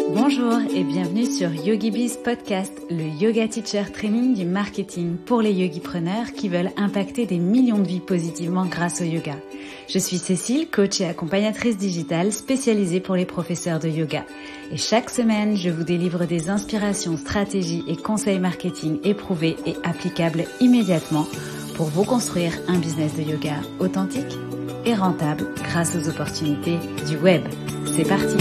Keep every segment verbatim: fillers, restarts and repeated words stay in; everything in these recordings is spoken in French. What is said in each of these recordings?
Bonjour et bienvenue sur YogiBiz Podcast, le yoga teacher training du marketing pour les yogipreneurs qui veulent impacter des millions de vies positivement grâce au yoga. Je suis Cécile, coach et accompagnatrice digitale spécialisée pour les professeurs de yoga. Et chaque semaine, je vous délivre des inspirations, stratégies et conseils marketing éprouvés et applicables immédiatement pour vous construire un business de yoga authentique et rentable grâce aux opportunités du web. C'est parti!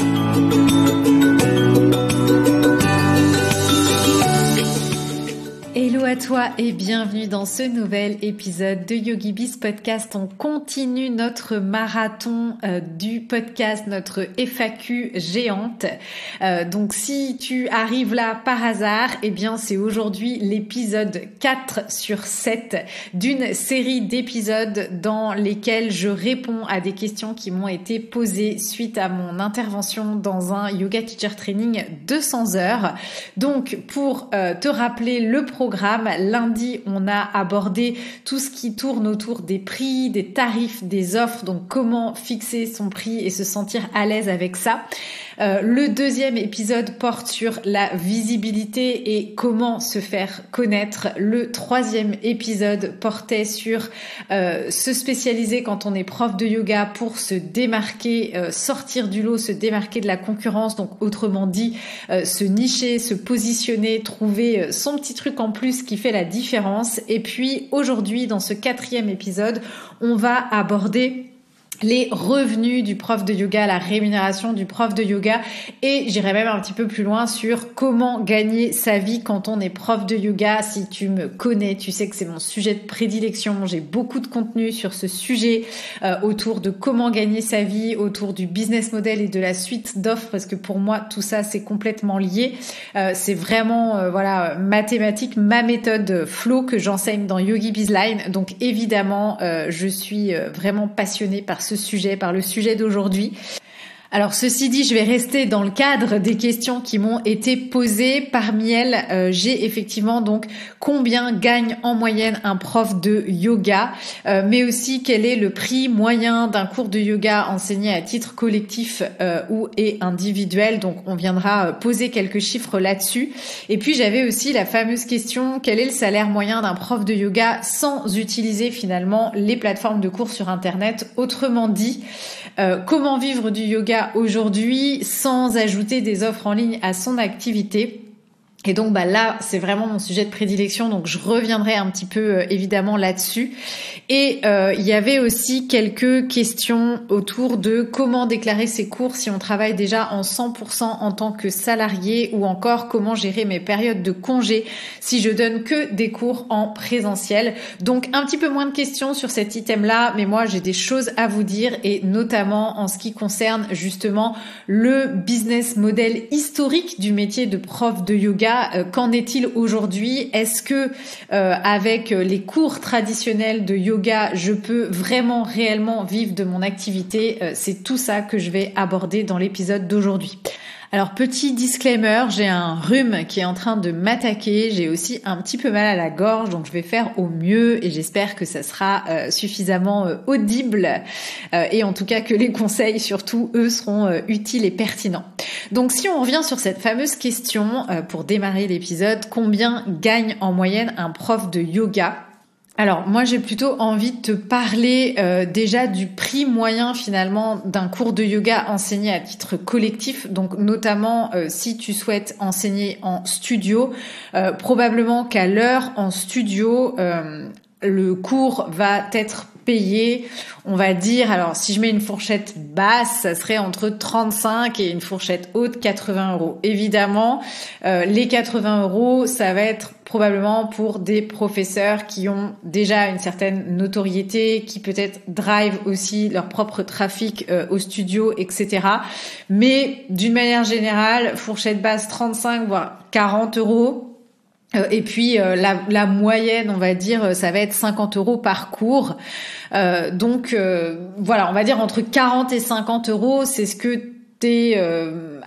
Hello à toi et bienvenue dans ce nouvel épisode de YogiBiz Podcast. On continue notre marathon euh, du podcast, notre F A Q géante. Euh, donc si tu arrives là par hasard, eh bien c'est aujourd'hui l'épisode quatre sur sept d'une série d'épisodes dans lesquels je réponds à des questions qui m'ont été posées suite à mon intervention dans un Yoga Teacher Training deux cents heures. Donc pour euh, te rappeler le programme, lundi, on a abordé tout ce qui tourne autour des prix, des tarifs, des offres, donc comment fixer son prix et se sentir à l'aise avec ça. Euh, le deuxième épisode porte sur la visibilité et comment se faire connaître. Le troisième épisode portait sur euh, se spécialiser quand on est prof de yoga pour se démarquer, euh, sortir du lot, se démarquer de la concurrence. Donc autrement dit, euh, se nicher, se positionner, trouver euh, son petit truc en plus qui fait la différence. Et puis aujourd'hui, dans ce quatrième épisode, on va aborder les revenus du prof de yoga, la rémunération du prof de yoga, et j'irai même un petit peu plus loin sur comment gagner sa vie quand on est prof de yoga. Si tu me connais, tu sais que c'est mon sujet de prédilection. J'ai beaucoup de contenu sur ce sujet euh, autour de comment gagner sa vie, autour du business model et de la suite d'offres, parce que pour moi tout ça c'est complètement lié. Euh, c'est vraiment euh, voilà mathématique, ma méthode flow que j'enseigne dans YogiBiz Line. Donc évidemment, euh, je suis euh, vraiment passionnée par ce sujet, par le sujet d'aujourd'hui. Alors ceci dit, je vais rester dans le cadre des questions qui m'ont été posées. Parmi elles, euh, j'ai effectivement donc combien gagne en moyenne un prof de yoga, euh, mais aussi quel est le prix moyen d'un cours de yoga enseigné à titre collectif euh, ou et individuel. Donc on viendra poser quelques chiffres là-dessus. Et puis j'avais aussi la fameuse question, quel est le salaire moyen d'un prof de yoga sans utiliser finalement les plateformes de cours sur Internet. Autrement dit, euh, comment vivre du yoga aujourd'hui sans ajouter des offres en ligne à son activité. Et donc bah là, c'est vraiment mon sujet de prédilection, donc je reviendrai un petit peu euh, évidemment là-dessus. Et euh, il y avait aussi quelques questions autour de comment déclarer ses cours si on travaille déjà en cent pour cent en tant que salarié, ou encore comment gérer mes périodes de congé si je donne que des cours en présentiel. Donc un petit peu moins de questions sur cet item-là, mais moi j'ai des choses à vous dire, et notamment en ce qui concerne justement le business model historique du métier de prof de yoga. Qu'en est-il aujourd'hui? Est-ce que euh, avec les cours traditionnels de yoga, je peux vraiment réellement vivre de mon activité? euh, C'est tout ça que je vais aborder dans l'épisode d'aujourd'hui. Alors petit disclaimer, j'ai un rhume qui est en train de m'attaquer, j'ai aussi un petit peu mal à la gorge, donc je vais faire au mieux et j'espère que ça sera euh, suffisamment euh, audible euh, et en tout cas que les conseils surtout eux seront euh, utiles et pertinents. Donc si on revient sur cette fameuse question euh, pour démarrer l'épisode, combien gagne en moyenne un prof de yoga ? Alors moi j'ai plutôt envie de te parler euh, déjà du prix moyen finalement d'un cours de yoga enseigné à titre collectif, donc notamment euh, si tu souhaites enseigner en studio, euh, probablement qu'à l'heure en studio euh, le cours va être payé, on va dire, alors si je mets une fourchette basse, ça serait entre trente-cinq et une fourchette haute quatre-vingts euros. Évidemment, euh, les quatre-vingts euros, ça va être probablement pour des professeurs qui ont déjà une certaine notoriété, qui peut-être drive aussi leur propre trafic euh, au studio, et cetera. Mais d'une manière générale, fourchette basse trente-cinq voire quarante euros. Euh, et puis euh, la, la moyenne, on va dire, ça va être cinquante euros par cours. Euh, donc euh, voilà, on va dire entre quarante et cinquante euros, c'est ce que t'es euh,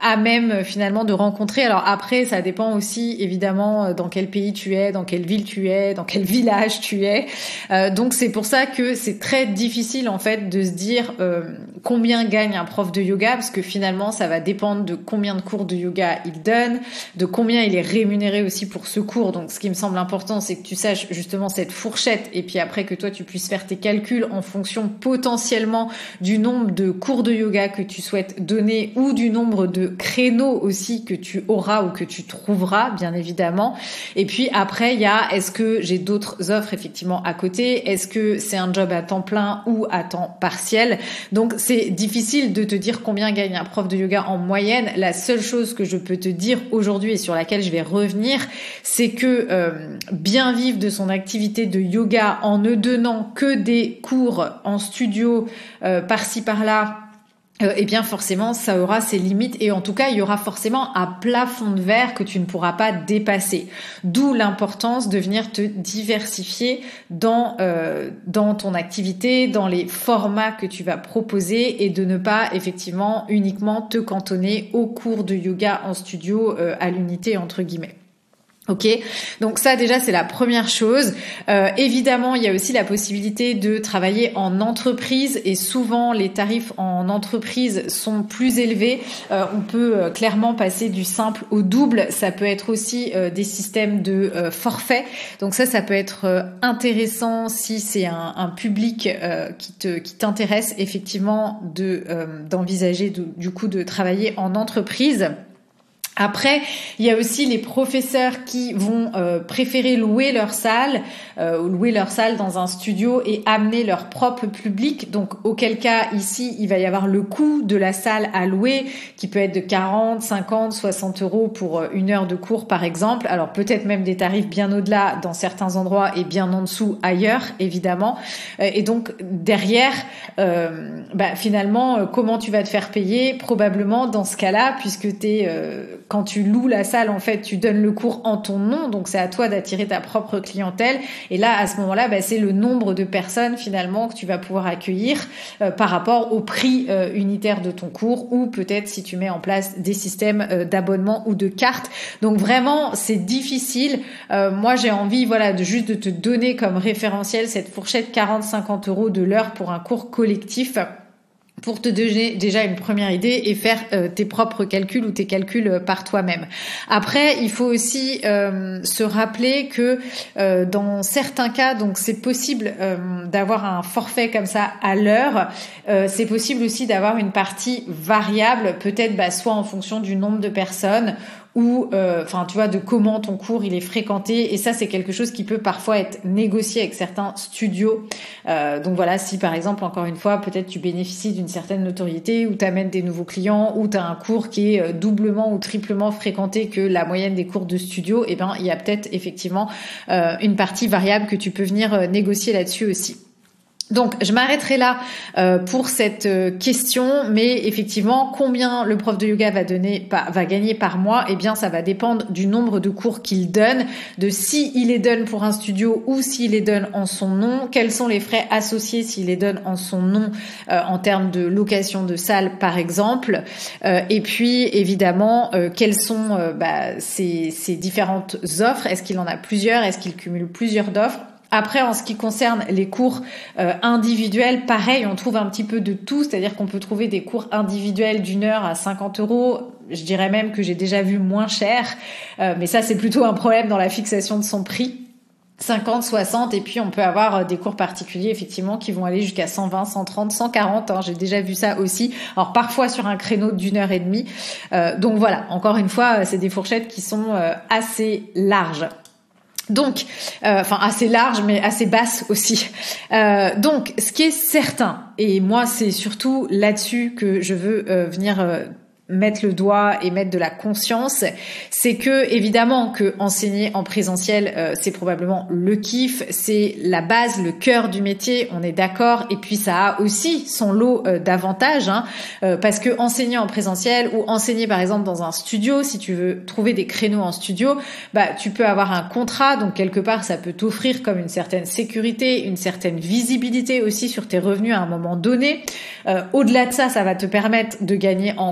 à même finalement de rencontrer. Alors après, ça dépend aussi évidemment dans quel pays tu es, dans quelle ville tu es, dans quel village tu es. Euh, donc c'est pour ça que c'est très difficile en fait de se dire euh, combien gagne un prof de yoga, parce que finalement ça va dépendre de combien de cours de yoga il donne, de combien il est rémunéré aussi pour ce cours. Donc ce qui me semble important, c'est que tu saches justement cette fourchette, et puis après que toi tu puisses faire tes calculs en fonction potentiellement du nombre de cours de yoga que tu souhaites donner, ou du nombre de créneaux aussi que tu auras ou que tu trouveras, bien évidemment. Et puis après, il y a, est-ce que j'ai d'autres offres effectivement à côté? Est-ce que c'est un job à temps plein ou à temps partiel? Donc c'est difficile de te dire combien gagne un prof de yoga en moyenne. La seule chose que je peux te dire aujourd'hui et sur laquelle je vais revenir, c'est que euh, bien vivre de son activité de yoga en ne donnant que des cours en studio euh, par-ci par-là, Euh, eh bien forcément ça aura ses limites, et en tout cas il y aura forcément un plafond de verre que tu ne pourras pas dépasser. D'où l'importance de venir te diversifier dans euh, dans ton activité, dans les formats que tu vas proposer, et de ne pas effectivement uniquement te cantonner aux cours de yoga en studio euh, à l'unité entre guillemets. Ok, donc ça déjà c'est la première chose. Euh, évidemment, il y a aussi la possibilité de travailler en entreprise, et souvent les tarifs en entreprise sont plus élevés. Euh, on peut euh, clairement passer du simple au double. Ça peut être aussi euh, des systèmes de euh, forfait. Donc ça, ça peut être euh, intéressant si c'est un, un public euh, qui te qui t'intéresse effectivement de euh, d'envisager de, du coup de travailler en entreprise. Après, il y a aussi les professeurs qui vont euh, préférer louer leur salle, euh, louer leur salle dans un studio et amener leur propre public. Donc, auquel cas, ici, il va y avoir le coût de la salle à louer, qui peut être de quarante, cinquante, soixante euros pour une heure de cours, par exemple. Alors, peut-être même des tarifs bien au-delà dans certains endroits et bien en dessous ailleurs, évidemment. Et donc, derrière, euh, bah, finalement, comment tu vas te faire payer? Probablement dans ce cas-là, puisque t'es... Euh, quand tu loues la salle, en fait, tu donnes le cours en ton nom, donc c'est à toi d'attirer ta propre clientèle. Et là, à ce moment-là, bah, c'est le nombre de personnes finalement que tu vas pouvoir accueillir euh, par rapport au prix euh, unitaire de ton cours, ou peut-être si tu mets en place des systèmes euh, d'abonnement ou de cartes. Donc vraiment, c'est difficile. Euh, moi, j'ai envie, voilà, de juste de te donner comme référentiel cette fourchette quarante à cinquante euros de l'heure pour un cours collectif, pour te donner déjà une première idée et faire euh, tes propres calculs ou tes calculs euh, par toi-même. Après, il faut aussi euh, se rappeler que euh, dans certains cas, donc c'est possible euh, d'avoir un forfait comme ça à l'heure. Euh, c'est possible aussi d'avoir une partie variable, peut-être bah, soit en fonction du nombre de personnes, ou enfin euh, tu vois, de comment ton cours il est fréquenté, et ça c'est quelque chose qui peut parfois être négocié avec certains studios. Euh, donc voilà, si par exemple, encore une fois, peut-être tu bénéficies d'une certaine notoriété, ou t'amènes des nouveaux clients, ou t'as un cours qui est doublement ou triplement fréquenté que la moyenne des cours de studio, et ben il y a peut-être effectivement euh, une partie variable que tu peux venir euh, négocier là-dessus aussi. Donc, je m'arrêterai là euh, pour cette euh, question, mais effectivement, combien le prof de yoga va donner, par, va gagner par mois, eh bien, ça va dépendre du nombre de cours qu'il donne, de si il les donne pour un studio ou s'il les donne en son nom, quels sont les frais associés s'il les donne en son nom euh, en termes de location de salle, par exemple, euh, et puis évidemment, euh, quelles sont euh, bah, ces, ces différentes offres. Est-ce qu'il en a plusieurs? Est-ce qu'il cumule plusieurs d'offres? Après, en ce qui concerne les cours euh, individuels, pareil, on trouve un petit peu de tout, c'est-à-dire qu'on peut trouver des cours individuels d'une heure à cinquante euros. Je dirais même que j'ai déjà vu moins cher, euh, mais ça, c'est plutôt un problème dans la fixation de son prix. cinquante, soixante, et puis on peut avoir des cours particuliers effectivement qui vont aller jusqu'à cent vingt, cent trente, cent quarante, hein, j'ai déjà vu ça aussi, alors parfois sur un créneau d'une heure et demie. Euh, donc voilà, encore une fois, c'est des fourchettes qui sont euh, assez larges. Donc, euh, enfin assez large, mais assez basse aussi. Euh, donc, ce qui est certain, et moi c'est surtout là-dessus que je veux euh, venir euh, mettre le doigt et mettre de la conscience, c'est que évidemment que enseigner en présentiel, euh, c'est probablement le kiff, c'est la base, le cœur du métier, on est d'accord. Et puis ça a aussi son lot euh, d'avantages, hein, euh, parce que enseigner en présentiel ou enseigner par exemple dans un studio, si tu veux trouver des créneaux en studio, bah tu peux avoir un contrat, donc quelque part ça peut t'offrir comme une certaine sécurité, une certaine visibilité aussi sur tes revenus à un moment donné. Euh, au-delà de ça, ça va te permettre de gagner en confiance.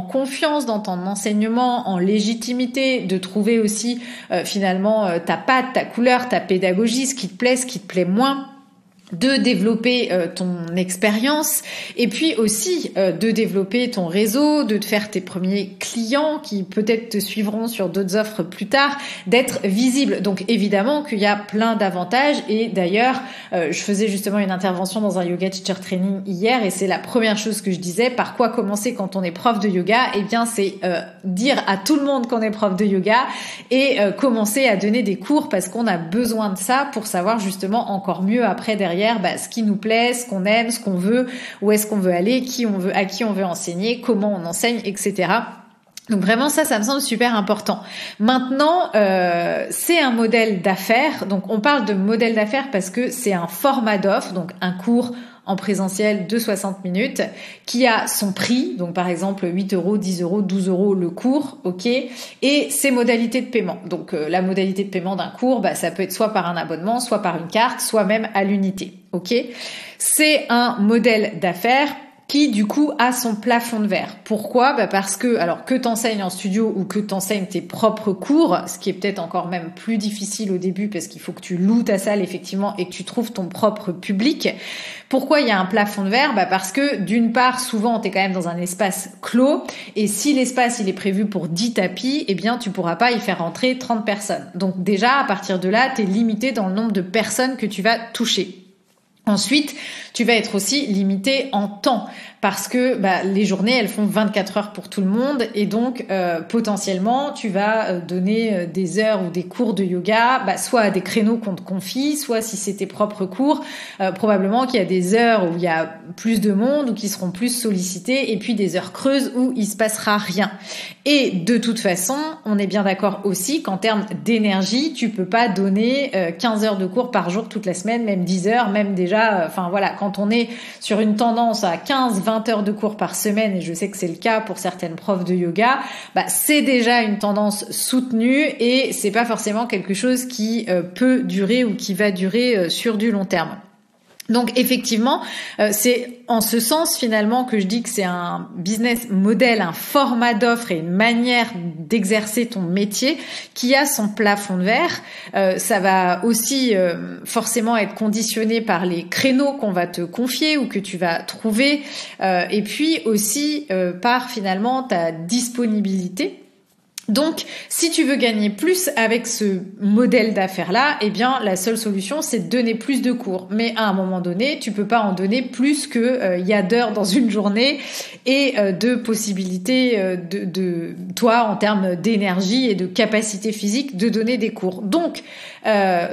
confiance dans ton enseignement, en légitimité, de trouver aussi euh, finalement euh, ta patte, ta couleur, ta pédagogie, ce qui te plaît, ce qui te plaît moins, de développer euh, ton expérience et puis aussi euh, de développer ton réseau, de te faire tes premiers clients qui peut-être te suivront sur d'autres offres plus tard, d'être visible. Donc évidemment qu'il y a plein d'avantages et d'ailleurs euh, je faisais justement une intervention dans un yoga teacher training hier et c'est la première chose que je disais, par quoi commencer quand on est prof de yoga? Eh bien c'est euh, dire à tout le monde qu'on est prof de yoga et euh, commencer à donner des cours parce qu'on a besoin de ça pour savoir justement encore mieux après derrière Bah, ce qui nous plaît, ce qu'on aime, ce qu'on veut, où est-ce qu'on veut aller, qui on veut, à qui on veut enseigner, comment on enseigne, et cetera. Donc vraiment ça, ça me semble super important. Maintenant, euh, c'est un modèle d'affaires. Donc on parle de modèle d'affaires parce que c'est un format d'offre, donc un cours en présentiel de soixante minutes, qui a son prix, donc par exemple huit euros, dix euros, douze euros le cours, ok, et ses modalités de paiement. Donc euh, la modalité de paiement d'un cours, bah, ça peut être soit par un abonnement, soit par une carte, soit même à l'unité, ok. C'est un modèle d'affaires qui du coup a son plafond de verre. Pourquoi? Bah parce que, alors que t'enseignes en studio ou que t'enseignes tes propres cours, ce qui est peut-être encore même plus difficile au début parce qu'il faut que tu loues ta salle effectivement et que tu trouves ton propre public. Pourquoi il y a un plafond de verre? Bah parce que d'une part, souvent t'es quand même dans un espace clos et si l'espace il est prévu pour dix tapis, eh bien tu pourras pas y faire rentrer trente personnes. Donc déjà à partir de là, t'es limité dans le nombre de personnes que tu vas toucher. Ensuite, tu vas être aussi limité en temps parce que bah, les journées, elles font vingt-quatre heures pour tout le monde et donc euh, potentiellement, tu vas euh, donner euh, des heures ou des cours de yoga, bah, soit à des créneaux qu'on te confie, soit si c'est tes propres cours, euh, probablement qu'il y a des heures où il y a plus de monde ou qui seront plus sollicités et puis des heures creuses où il se passera rien. Et de toute façon, on est bien d'accord aussi qu'en termes d'énergie, tu peux pas donner euh, quinze heures de cours par jour toute la semaine, même dix heures, même déjà, enfin euh, voilà, quand on est sur une tendance à quinze vingt heures de cours par semaine, et je sais que c'est le cas pour certaines profs de yoga, bah c'est déjà une tendance soutenue et c'est pas forcément quelque chose qui euh, peut durer ou qui va durer euh, sur du long terme. Donc effectivement, euh, c'est en ce sens finalement que je dis que c'est un business model, un format d'offre et une manière d'exercer ton métier qui a son plafond de verre. Euh, ça va aussi euh, forcément être conditionné par les créneaux qu'on va te confier ou que tu vas trouver, euh, et puis aussi euh, par finalement ta disponibilité. Donc, si tu veux gagner plus avec ce modèle d'affaires-là, eh bien, la seule solution, c'est de donner plus de cours. Mais à un moment donné, tu peux pas en donner plus que euh, y a d'heures dans une journée et euh, de possibilités euh, de, de toi en termes d'énergie et de capacité physique de donner des cours. Donc, euh,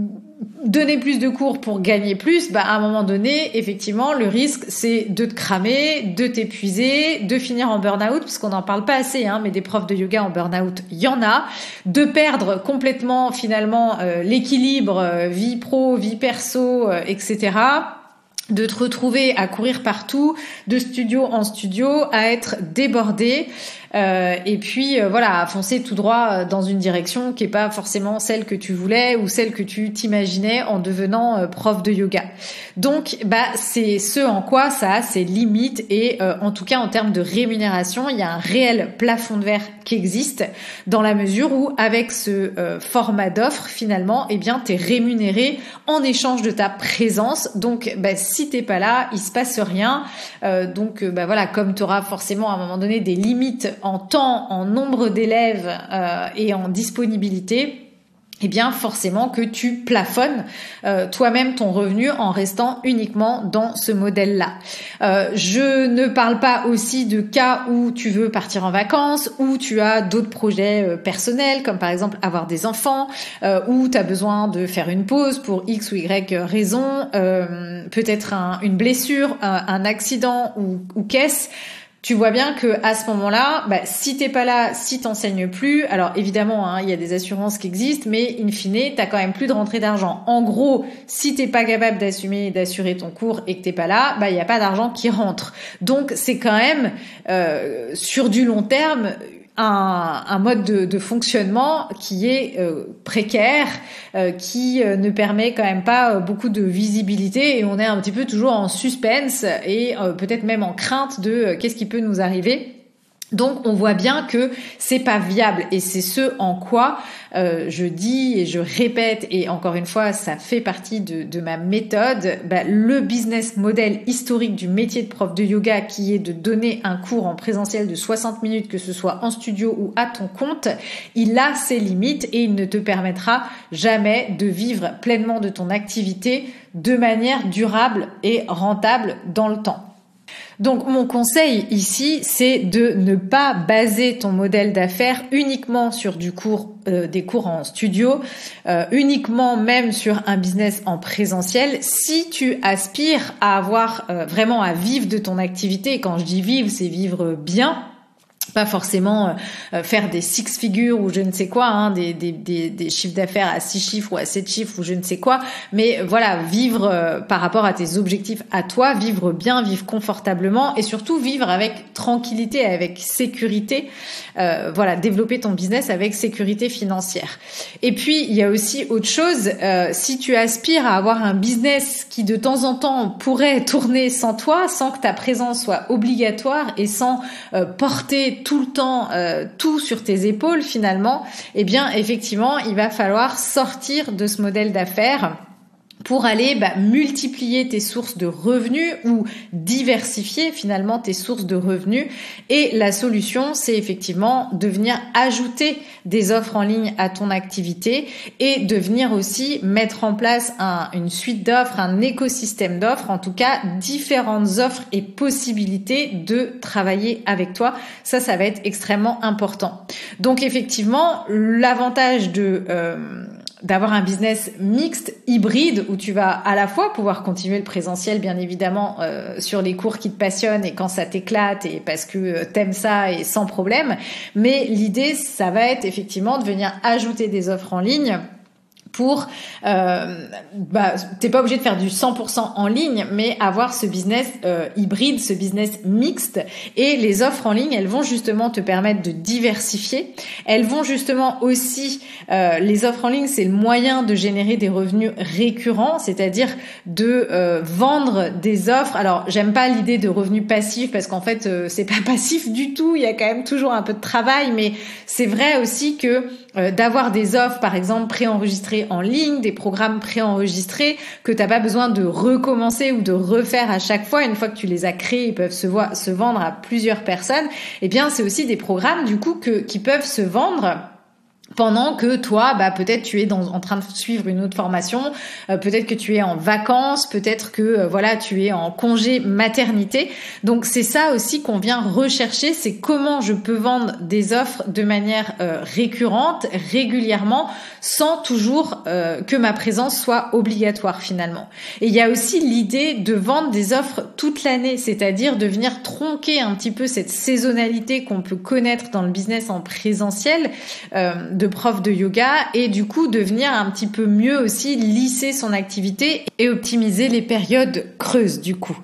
donner plus de cours pour gagner plus, bah à un moment donné, effectivement, le risque c'est de te cramer, de t'épuiser, de finir en burn-out, parce qu'on n'en parle pas assez, hein, mais des profs de yoga en burn-out, il y en a, de perdre complètement finalement euh, l'équilibre euh, vie pro, vie perso, euh, et cetera, de te retrouver à courir partout, de studio en studio, à être débordé. Euh, et puis euh, voilà, à foncer tout droit dans une direction qui est pas forcément celle que tu voulais ou celle que tu t'imaginais en devenant euh, prof de yoga. Donc bah c'est ce en quoi ça a ses limites et euh, en tout cas en termes de rémunération, il y a un réel plafond de verre qui existe dans la mesure où avec ce euh, format d'offre finalement, eh bien t'es rémunéré en échange de ta présence. Donc bah si t'es pas là, il se passe rien. Euh, donc bah voilà, comme tu auras forcément à un moment donné des limites en temps, en nombre d'élèves euh, et en disponibilité, eh bien forcément que tu plafonnes euh, toi-même ton revenu en restant uniquement dans ce modèle-là. Euh, je ne parle pas aussi de cas où tu veux partir en vacances, où tu as d'autres projets euh, personnels, comme par exemple avoir des enfants, euh, où tu as besoin de faire une pause pour X ou Y raison, euh, peut-être un, une blessure, un, un accident ou, ou qu'est-ce. Tu vois bien que à ce moment-là, bah, si t'es pas là, si t'enseignes plus, alors évidemment, hein, il y a des assurances qui existent, mais in fine, t'as quand même plus de rentrée d'argent. En gros, si t'es pas capable d'assumer, d'assurer ton cours et que t'es pas là, bah il y a pas d'argent qui rentre. Donc c'est quand même euh, sur du long terme un, un mode de, de fonctionnement qui est euh, précaire, euh, qui euh, ne permet quand même pas euh, beaucoup de visibilité et on est un petit peu toujours en suspense et euh, peut-être même en crainte de euh, qu'est-ce qui peut nous arriver. Donc on voit bien que c'est pas viable et c'est ce en quoi euh, je dis et je répète et encore une fois ça fait partie de, de ma méthode. Bah, le business model historique du métier de prof de yoga qui est de donner un cours en présentiel de soixante minutes, que ce soit en studio ou à ton compte, il a ses limites et il ne te permettra jamais de vivre pleinement de ton activité de manière durable et rentable dans le temps. Donc mon conseil ici, c'est de ne pas baser ton modèle d'affaires uniquement sur du cours, euh, des cours en studio, euh, uniquement même sur un business en présentiel. Si tu aspires à avoir euh, vraiment à vivre de ton activité, et quand je dis vivre, c'est vivre bien. Pas forcément euh, faire des six figures ou je ne sais quoi, hein, des, des, des, des chiffres d'affaires à six chiffres ou à sept chiffres ou je ne sais quoi, mais voilà, vivre euh, par rapport à tes objectifs à toi, vivre bien, vivre confortablement et surtout vivre avec tranquillité, avec sécurité, euh, voilà, développer ton business avec sécurité financière. Et puis, il y a aussi autre chose, euh, si tu aspires à avoir un business qui de temps en temps pourrait tourner sans toi, sans que ta présence soit obligatoire et sans euh, porter tout le temps euh, tout sur tes épaules finalement, eh bien effectivement il va falloir sortir de ce modèle d'affaires pour aller bah, multiplier tes sources de revenus ou diversifier finalement tes sources de revenus. Et la solution, c'est effectivement de venir ajouter des offres en ligne à ton activité et de venir aussi mettre en place un, une suite d'offres, un écosystème d'offres, en tout cas différentes offres et possibilités de travailler avec toi. Ça, ça va être extrêmement important. Donc effectivement, l'avantage de... Euh, d'avoir un business mixte, hybride, où tu vas à la fois pouvoir continuer le présentiel, bien évidemment, euh, sur les cours qui te passionnent et quand ça t'éclate et parce que t'aimes ça et sans problème. Mais l'idée, ça va être effectivement de venir ajouter des offres en ligne pour, euh, bah, t'es pas obligé de faire du cent pour cent en ligne, mais avoir ce business euh, hybride, ce business mixte. Et les offres en ligne, elles vont justement te permettre de diversifier. Elles vont justement aussi, euh, les offres en ligne, c'est le moyen de générer des revenus récurrents, c'est-à-dire de euh, vendre des offres. Alors, j'aime pas l'idée de revenus passifs parce qu'en fait, euh, c'est pas passif du tout. Il y a quand même toujours un peu de travail, mais c'est vrai aussi que euh, d'avoir des offres, par exemple, préenregistrées en ligne, des programmes préenregistrés que t'as pas besoin de recommencer ou de refaire à chaque fois. Une fois que tu les as créés, ils peuvent se, vo- se vendre à plusieurs personnes. Eh bien, c'est aussi des programmes du coup que, qui peuvent se vendre pendant que toi, bah peut-être tu es dans, en train de suivre une autre formation, euh, peut-être que tu es en vacances, peut-être que euh, voilà tu es en congé maternité. Donc c'est ça aussi qu'on vient rechercher, c'est comment je peux vendre des offres de manière euh, récurrente, régulièrement, sans toujours euh, que ma présence soit obligatoire finalement. Et il y a aussi l'idée de vendre des offres toute l'année, c'est-à-dire de venir tronquer un petit peu cette saisonnalité qu'on peut connaître dans le business en présentiel. Euh, de prof de yoga et du coup devenir un petit peu mieux aussi lisser son activité et optimiser les périodes creuses du coup.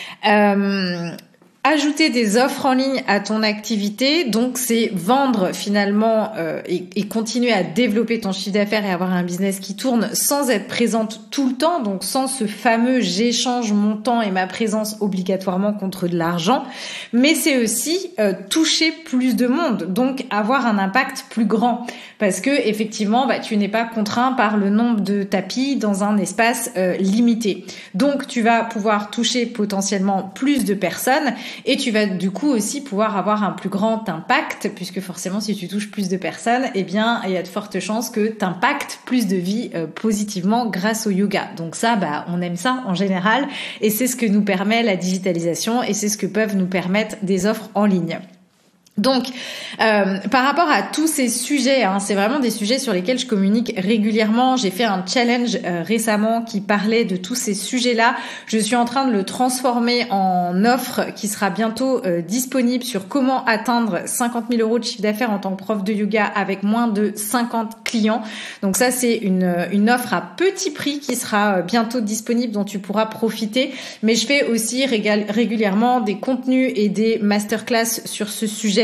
Euh, Ajouter des offres en ligne à ton activité, donc c'est vendre finalement euh, et, et continuer à développer ton chiffre d'affaires et avoir un business qui tourne sans être présente tout le temps, donc sans ce fameux j'échange mon temps et ma présence obligatoirement contre de l'argent, mais c'est aussi euh, toucher plus de monde, donc avoir un impact plus grand, parce que effectivement bah, tu n'es pas contraint par le nombre de tapis dans un espace euh, limité. Donc tu vas pouvoir toucher potentiellement plus de personnes et tu vas du coup aussi pouvoir avoir un plus grand impact, puisque forcément si tu touches plus de personnes, eh bien il y a de fortes chances que tu impactes plus de vies euh, positivement grâce au yoga. Donc ça, bah on aime ça en général, et c'est ce que nous permet la digitalisation et c'est ce que peuvent nous permettre des offres en ligne. Donc, euh, par rapport à tous ces sujets, hein, c'est vraiment des sujets sur lesquels je communique régulièrement. J'ai fait un challenge euh, récemment qui parlait de tous ces sujets-là. Je suis en train de le transformer en offre qui sera bientôt euh, disponible sur comment atteindre cinquante mille euros de chiffre d'affaires en tant que prof de yoga avec moins de cinquante clients. Donc ça, c'est une, une offre à petit prix qui sera bientôt disponible, dont tu pourras profiter. Mais je fais aussi régal- régulièrement des contenus et des masterclass sur ce sujet.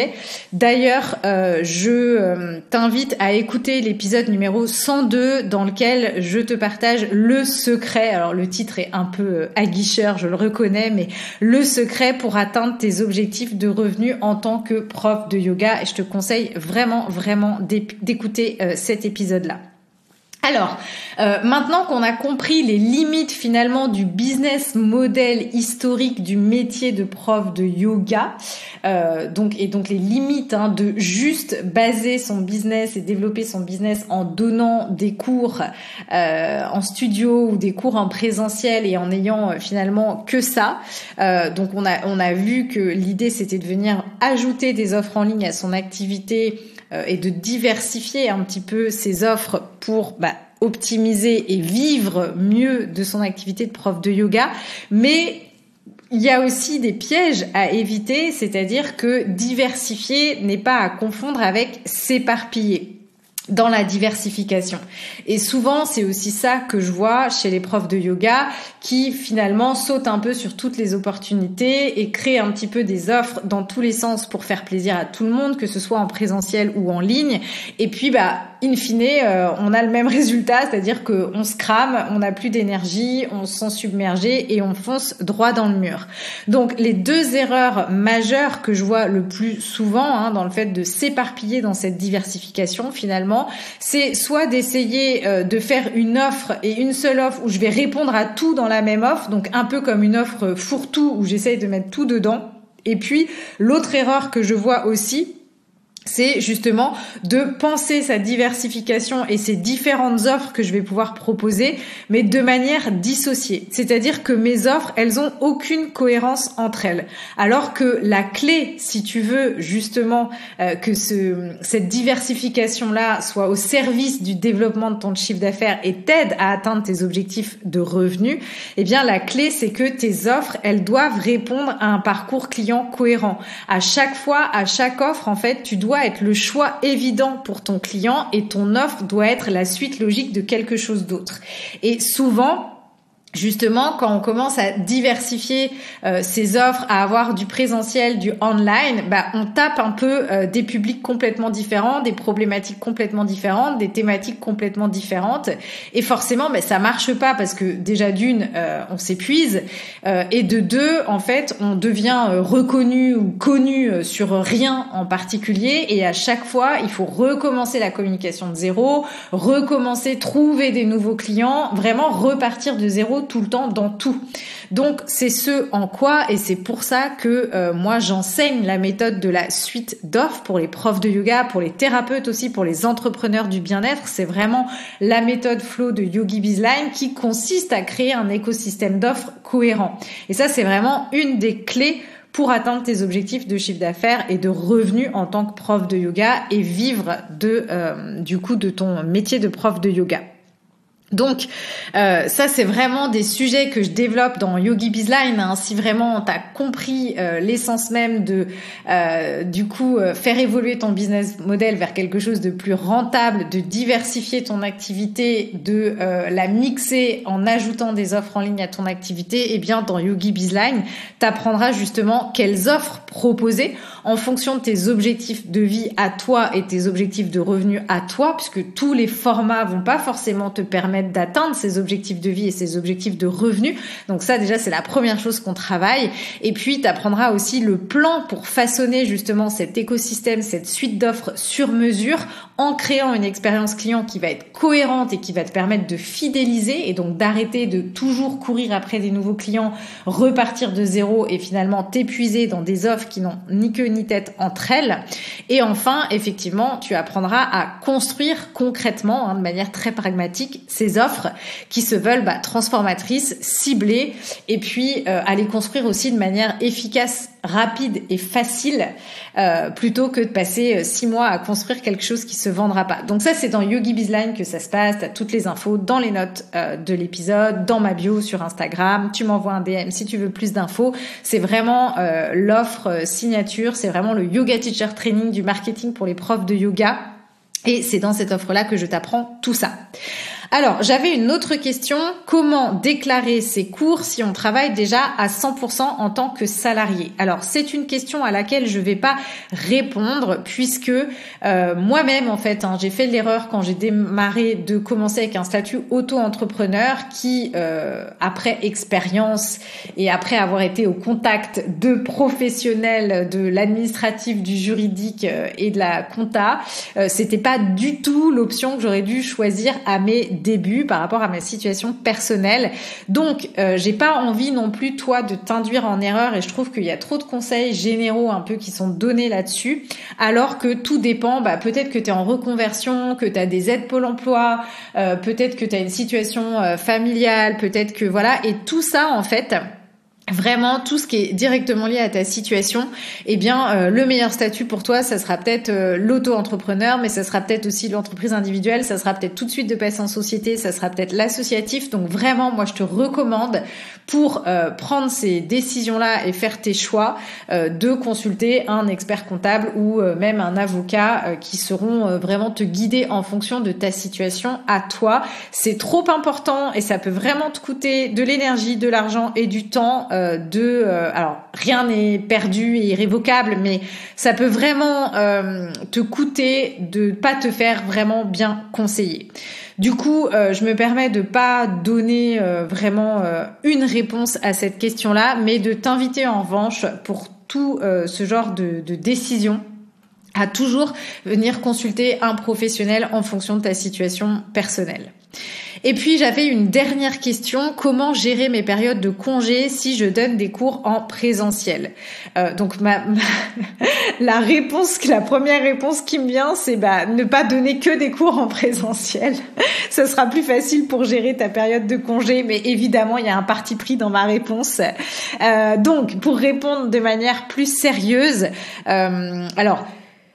sujet. D'ailleurs, euh, je euh, t'invite à écouter l'épisode numéro cent deux dans lequel je te partage le secret. Alors le titre est un peu euh, aguicheur, je le reconnais, mais le secret pour atteindre tes objectifs de revenus en tant que prof de yoga. Et je te conseille vraiment, vraiment d'écouter euh, cet épisode-là. Alors, euh, maintenant qu'on a compris les limites finalement du business model historique du métier de prof de yoga, euh, donc et donc les limites hein, de juste baser son business et développer son business en donnant des cours euh, en studio ou des cours en présentiel et en ayant euh, finalement que ça. Euh, donc on a on a vu que l'idée c'était de venir ajouter des offres en ligne à son activité et de diversifier un petit peu ses offres pour bah, optimiser et vivre mieux de son activité de prof de yoga. Mais il y a aussi des pièges à éviter, c'est-à-dire que diversifier n'est pas à confondre avec s'éparpiller dans la diversification. Et souvent, c'est aussi ça que je vois chez les profs de yoga qui finalement sautent un peu sur toutes les opportunités et créent un petit peu des offres dans tous les sens pour faire plaisir à tout le monde, que ce soit en présentiel ou en ligne. Et puis, bah, in fine, euh, on a le même résultat, c'est-à-dire qu'on se crame, on n'a plus d'énergie, on se sent submergé et on fonce droit dans le mur. Donc, les deux erreurs majeures que je vois le plus souvent hein, dans le fait de s'éparpiller dans cette diversification, finalement, c'est soit d'essayer euh, de faire une offre et une seule offre où je vais répondre à tout dans la même offre, donc un peu comme une offre fourre-tout où j'essaye de mettre tout dedans. Et puis, l'autre erreur que je vois aussi, c'est justement de penser sa diversification et ces différentes offres que je vais pouvoir proposer, mais de manière dissociée. C'est-à-dire que mes offres, elles ont aucune cohérence entre elles. Alors que la clé, si tu veux justement euh, que ce, cette diversification-là soit au service du développement de ton chiffre d'affaires et t'aide à atteindre tes objectifs de revenus, eh bien la clé, c'est que tes offres, elles doivent répondre à un parcours client cohérent. À chaque fois, à chaque offre, en fait, tu dois être le choix évident pour ton client et ton offre doit être la suite logique de quelque chose d'autre. Et souvent, justement, quand on commence à diversifier euh, ses offres, à avoir du présentiel, du online, bah on tape un peu euh, des publics complètement différents, des problématiques complètement différentes, des thématiques complètement différentes, et forcément, bah, ça marche pas parce que déjà d'une, euh, on s'épuise, euh, et de deux, en fait, on devient euh, reconnu ou connu euh, sur rien en particulier, et à chaque fois, il faut recommencer la communication de zéro, recommencer, trouver des nouveaux clients, vraiment repartir de zéro tout le temps dans tout. Donc c'est ce en quoi, et c'est pour ça que euh, moi j'enseigne la méthode de la suite d'offres pour les profs de yoga, pour les thérapeutes aussi, pour les entrepreneurs du bien-être. C'est vraiment la méthode flow de Yogi Bizline qui consiste à créer un écosystème d'offres cohérent. Et ça, c'est vraiment une des clés pour atteindre tes objectifs de chiffre d'affaires et de revenus en tant que prof de yoga et vivre de euh, du coup de ton métier de prof de yoga. Donc euh, ça c'est vraiment des sujets que je développe dans Yogi Bizline hein, si vraiment tu as compris euh, l'essence même de euh, du coup euh, faire évoluer ton business model vers quelque chose de plus rentable, de diversifier ton activité, de euh, la mixer en ajoutant des offres en ligne à ton activité, et eh bien dans Yogi Bizline, tu apprendras justement quelles offres proposer en fonction de tes objectifs de vie à toi et tes objectifs de revenus à toi, puisque tous les formats vont pas forcément te permettre d'atteindre ces objectifs de vie et ces objectifs de revenus. Donc ça, déjà, c'est la première chose qu'on travaille. Et puis, tu apprendras aussi le plan pour façonner justement cet écosystème, cette suite d'offres sur mesure en créant une expérience client qui va être cohérente et qui va te permettre de fidéliser et donc d'arrêter de toujours courir après des nouveaux clients, repartir de zéro et finalement t'épuiser dans des offres qui n'ont ni queue ni tête entre elles. Et enfin, effectivement, tu apprendras à construire concrètement, hein, de manière très pragmatique, ces offres qui se veulent bah, transformatrices, ciblées, et puis euh, à les construire aussi de manière efficace, rapide et facile, euh, plutôt que de passer euh, six mois à construire quelque chose qui se vendra pas. Donc ça, c'est dans Yogi Bizline que ça se passe. T'as toutes les infos dans les notes euh, de l'épisode, dans ma bio sur Instagram. Tu m'envoies un D M si tu veux plus d'infos. C'est vraiment euh, l'offre euh, signature. C'est vraiment le Yoga Teacher Training du marketing pour les profs de yoga. Et c'est dans cette offre-là que je t'apprends tout ça. Alors, j'avais une autre question. Comment déclarer ses cours si on travaille déjà à cent pour cent en tant que salarié? Alors, c'est une question à laquelle je vais pas répondre puisque euh, moi-même, en fait, hein, j'ai fait l'erreur quand j'ai démarré de commencer avec un statut auto-entrepreneur qui, euh, après expérience et après avoir été au contact de professionnels de l'administratif, du juridique euh, et de la compta, euh, c'était pas du tout l'option que j'aurais dû choisir à mes débuts par rapport à ma situation personnelle. Donc, euh, j'ai pas envie non plus, toi, de t'induire en erreur et je trouve qu'il y a trop de conseils généraux un peu qui sont donnés là-dessus, alors que tout dépend, bah, peut-être que tu es en reconversion, que tu as des aides Pôle emploi, euh, peut-être que tu as une situation euh, familiale, peut-être que voilà, et tout ça, en fait... Vraiment, tout ce qui est directement lié à ta situation, eh bien, euh, le meilleur statut pour toi, ça sera peut-être euh, l'auto-entrepreneur, mais ça sera peut-être aussi l'entreprise individuelle, ça sera peut-être tout de suite de passer en société, ça sera peut-être l'associatif. Donc vraiment, moi, je te recommande pour euh, prendre ces décisions-là et faire tes choix, euh, de consulter un expert comptable ou euh, même un avocat euh, qui seront euh, vraiment te guider en fonction de ta situation à toi. C'est trop important et ça peut vraiment te coûter de l'énergie, de l'argent et du temps. Euh, de euh, alors rien n'est perdu et irrévocable, mais ça peut vraiment euh, te coûter de pas te faire vraiment bien conseiller. Du coup, euh, je me permets de pas donner euh, vraiment euh, une réponse à cette question-là, mais de t'inviter en revanche pour tout euh, ce genre de, de décision à toujours venir consulter un professionnel en fonction de ta situation personnelle. Et puis, j'avais une dernière question. Comment gérer mes périodes de congé si je donne des cours en présentiel? euh, Donc, ma, ma la réponse, la première réponse qui me vient, c'est bah, ne pas donner que des cours en présentiel. Ce sera plus facile pour gérer ta période de congé, mais évidemment, il y a un parti pris dans ma réponse. Euh, donc, pour répondre de manière plus sérieuse, euh, alors...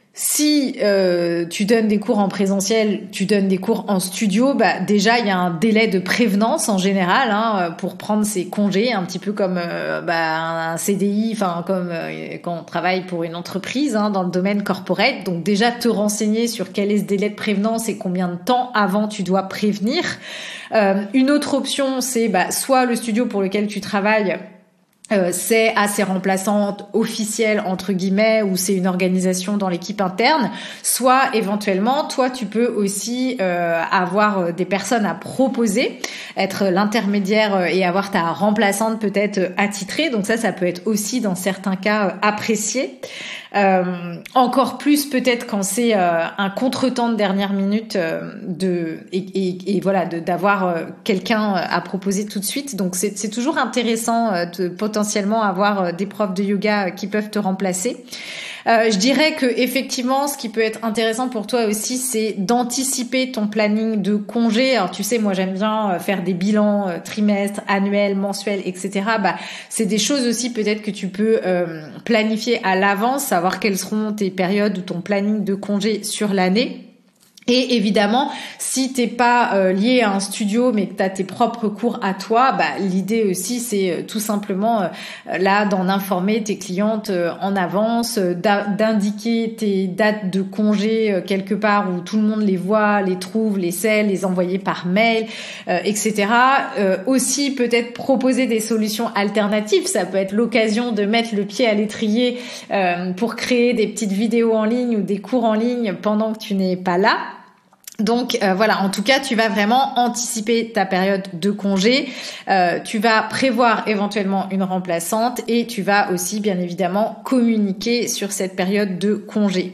Si euh, tu donnes des cours en présentiel, tu donnes des cours en studio, bah déjà il y a un délai de prévenance en général hein, pour prendre ses congés, un petit peu comme euh, bah, un C D I, enfin comme euh, quand on travaille pour une entreprise hein, dans le domaine corporate. Donc déjà te renseigner sur quel est ce délai de prévenance et combien de temps avant tu dois prévenir. Euh, une autre option, c'est bah, soit le studio pour lequel tu travailles. Euh, c'est à ses remplaçantes officielles entre guillemets ou c'est une organisation dans l'équipe interne, soit éventuellement toi tu peux aussi euh, avoir des personnes à proposer, être l'intermédiaire et avoir ta remplaçante peut-être attitrée, donc ça ça peut être aussi dans certains cas apprécié. Euh, encore plus peut-être quand c'est euh, un contretemps de dernière minute euh, de et, et, et voilà de d'avoir euh, quelqu'un à proposer tout de suite. Donc c'est c'est toujours intéressant euh, de potentiellement avoir euh, des profs de yoga qui peuvent te remplacer. Euh, je dirais que effectivement, ce qui peut être intéressant pour toi aussi, c'est d'anticiper ton planning de congé. Alors tu sais, moi j'aime bien faire des bilans euh, trimestres, annuels, mensuels, et cetera. Bah, c'est des choses aussi peut-être que tu peux euh, planifier à l'avance, savoir quelles seront tes périodes ou ton planning de congé sur l'année. Et évidemment, si t'es pas euh, lié à un studio, mais que t'as tes propres cours à toi, bah l'idée aussi c'est euh, tout simplement euh, là d'en informer tes clientes euh, en avance, euh, d'indiquer tes dates de congé euh, quelque part où tout le monde les voit, les trouve, les sait, les envoyer par mail, euh, et cetera. Euh, aussi peut-être proposer des solutions alternatives. Ça peut être l'occasion de mettre le pied à l'étrier euh, pour créer des petites vidéos en ligne ou des cours en ligne pendant que tu n'es pas là. Donc euh, voilà, en tout cas, tu vas vraiment anticiper ta période de congé, euh, tu vas prévoir éventuellement une remplaçante et tu vas aussi bien évidemment communiquer sur cette période de congé.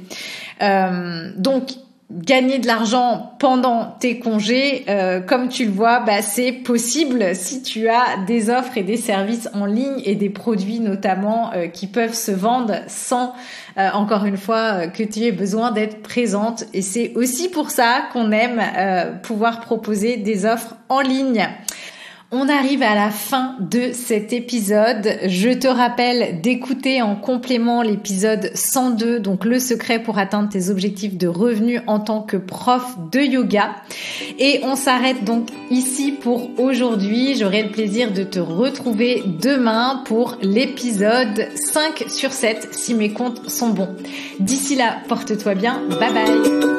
Euh, donc gagner de l'argent pendant tes congés, euh, comme tu le vois, bah, c'est possible si tu as des offres et des services en ligne et des produits notamment euh, qui peuvent se vendre sans, euh, encore une fois, euh, que tu aies besoin d'être présente. Et c'est aussi pour ça qu'on aime euh, pouvoir proposer des offres en ligne. On arrive à la fin de cet épisode. Je te rappelle d'écouter en complément l'épisode cent deux, donc le secret pour atteindre tes objectifs de revenus en tant que prof de yoga. Et on s'arrête donc ici pour aujourd'hui. J'aurai le plaisir de te retrouver demain pour l'épisode cinq sur sept si mes comptes sont bons. D'ici là, porte-toi bien. Bye bye.